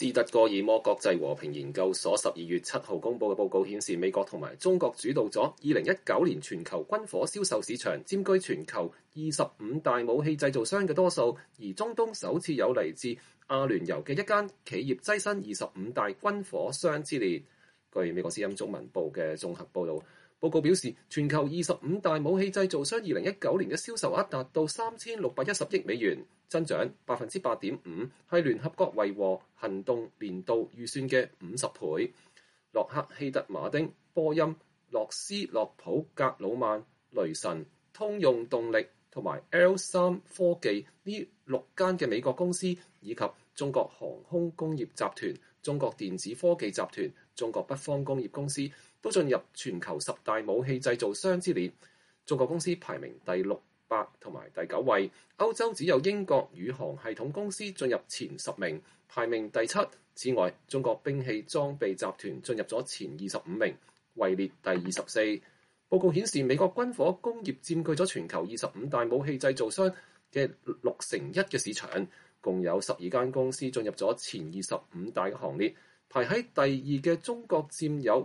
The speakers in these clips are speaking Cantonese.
斯德哥爾摩國際和平研究所12月7號公佈嘅報告顯示，美國同埋中國主導咗2019年全球軍火銷售市場，佔據全球25大武器製造商嘅多數，而中東首次有嚟自阿聯酋嘅一間企業躋身25大軍火商之列。據美國之音中文部嘅綜合報導，報告表示，全球25大武器製造商2019年嘅銷售額達到3610億美元，增長8.5%，係聯合國維和行動年度預算嘅50倍。洛克希德馬丁、波音、諾斯洛普格魯曼、雷神、通用動力同埋 L3 科技呢6間嘅美國公司，以及中國航空工業集團、中國電子科技集團、中國北方工業公司都進入全球10大武器製造商之列。中國公司排名第600同埋第9位，歐洲只有英國宇航系統公司進入前10名，排名第7。此外，中國兵器裝備集團進入咗前25名，位列第24。報告顯示，美國軍火工業佔據咗全球25大武器製造商嘅1/6嘅市場，共有12間公司進入咗前25大嘅行列。排喺第2嘅中國佔有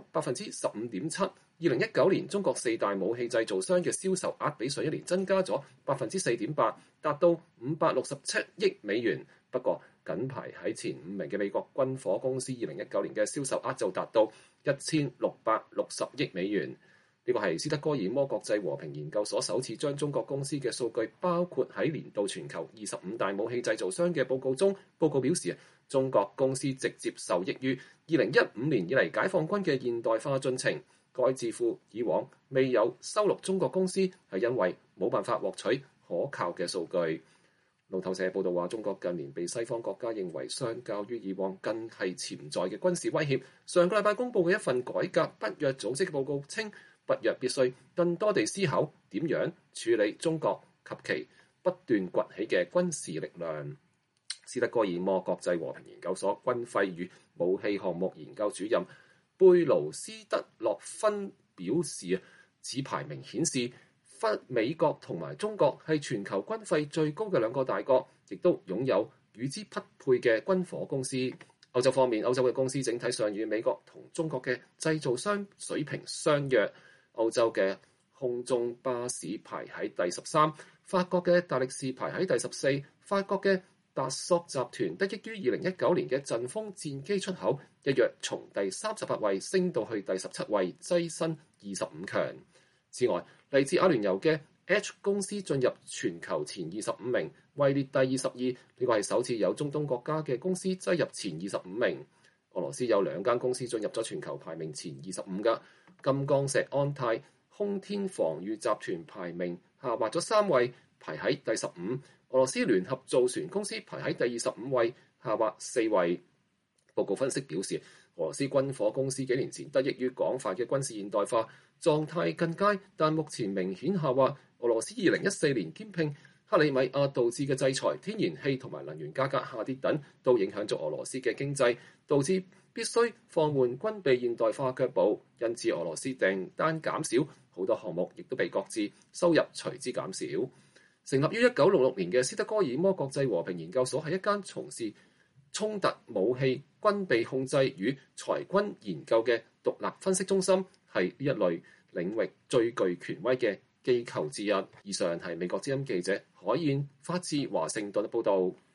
15.7%。2019年中國4大武器製造商嘅銷售額比上一年增加咗4.8%，達到567億美元。不過，僅排喺前5名嘅美國軍火公司2019年嘅銷售額就達到1660億美元。呢個係斯德哥爾摩國際和平研究所首次將中國公司嘅數據包括喺年度全球25大武器製造商嘅報告中。報告表示，中國公司直接受益於2015年以嚟解放軍嘅現代化進程。該智庫以往未有收錄中國公司，係因為冇辦法獲取可靠嘅數據。路透社報道話，中國近年被西方國家認為相較於以往更係潛在嘅軍事威脅。上個禮拜公佈嘅一份改革北約組織嘅報告稱，北約必須更多地思考點樣處理中國及其不斷崛起嘅軍事力量。斯德哥爾摩國際和平研究所軍費與武器項目研究主任貝盧斯德洛芬表示，此排名顯示美國同埋中國係全球軍費最高嘅2個大國，亦都擁有與之匹配嘅軍火公司。歐洲方面，歐洲嘅公司整體上與美國同中國嘅製造商水平相若。歐洲嘅空中巴士排喺第13，法國嘅大力士排喺第14。法國嘅達索集團得益於2019年嘅陣風戰機出口，一躍從第38位升到去第17位，躋身25強。此外，嚟自阿聯酋嘅 H 公司進入全球前25名，位列第22。呢個係首次有中東國家嘅公司躋入前25名。俄羅斯有2間公司進入咗全球排名前25嘅，金剛石安泰空天防禦集團排名下滑咗3位，排喺第15。俄羅斯聯合造船公司排喺第25位，下滑4位。報告分析表示，俄羅斯軍火公司幾年前得益於廣泛嘅軍事現代化，狀態更佳，但目前明顯下滑。俄羅斯2014年兼併克里米亞導致嘅制裁、天然氣同埋能源價格下跌等，都影響咗俄羅斯嘅經濟，導致必須放緩軍備現代化腳步。因此，俄羅斯訂單減少，好多項目亦都被擱置，收入隨之減少。成立於1966年嘅斯德哥爾摩國際和平研究所係一間從事衝突武器、軍備控制與裁軍研究嘅獨立分析中心，係呢一類領域最具權威嘅機構之一。以上係美國之音記者海燕發自華盛頓嘅報導。